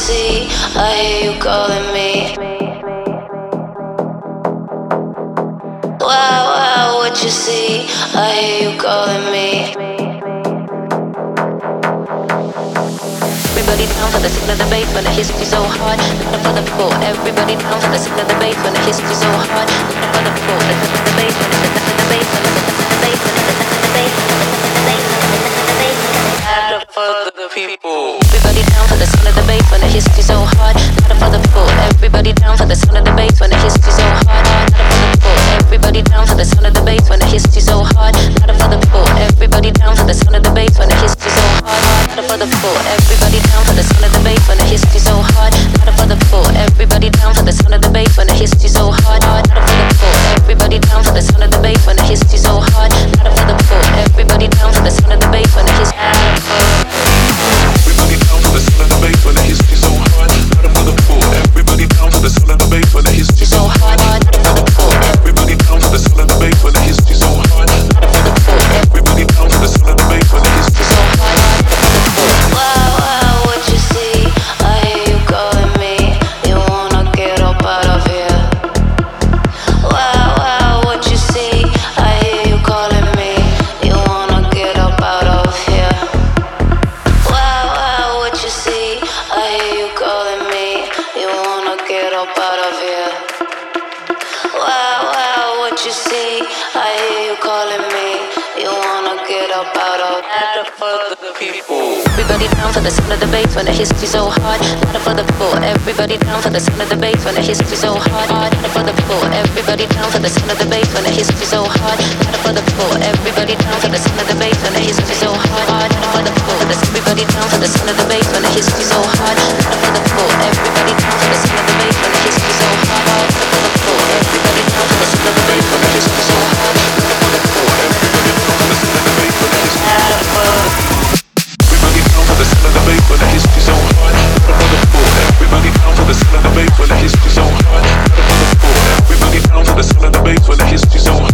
see? I hear you calling me. Wow, wow, what you see? I hear you calling me. Everybody down for the sound of the bass when the history so hard. Looking for the floor. Everybody down for the sound of the bass when the history so hard. Looking for the floor. The sound of the bass when the sound of the bass when the sound of the bass when the sound of the bass when the sound of the bass when the sound of the bass. For the people. Everybody down for the sound of the bass when the history so hard. Louder for the floor. Everybody down for the sound of the bass when the history so hard. Louder for the floor. Everybody down for the sound of the bass when the history so hard. Louder for the floor. Everybody down for the sound of the bass when the history so hard. Louder for the floor. Everybody down for the sound of the bass when the history so hard. Louder for the floor. Everybody down for the sound of the bass when the history so hard. Louder for the floor. Everybody down for the sound of the bass when the history so hard. Louder for the floor. Everybody down for the sound of the bass when the history. Everybody down for the sound of the bass when the history so hard. Louder for the floor. Everybody down for the sound of the bass when the history so hard. Louder for the floor. Everybody down for the sound of the bass when the history so hard. Louder for the floor. Everybody down for the sound of the bass when the history so hard. Wow, wow, what you see? I hear you calling me. You wanna get up out of here. Wow, wow, what you see? I hear you calling me. You wanna get up out of here. Wow, wow, what you see? I hear you calling me. You wanna get up out of here. Wow, wow, what you see? I hear you calling me. You wanna get up out of here. For the people. Everybody down for the sound of the bass when the history so hard. Louder for the floor. Everybody down for the sound of the bass when the history so hard. Louder for the floor. Everybody down for the sound of the bass when the history so hard. Louder for the floor. Everybody down for the sound of the bass when the history so hard. Louder for the floor. Everybody down for the sound of the bass when the history so hard. Louder for the floor. Everybody down for the sound of the bass when the history so hard. Louder for the floor. Everybody down for the sound of the bass when the history so hard. Louder for the floor. Everybody down for the sound of the bass when the history so hard. Everybody down for the sound of the bass when the history so hard. Louder for the floor. Everybody down for the sound of the bass when the history so hard. Louder for the floor. Everybody down for the sound of the bass when the history so hard.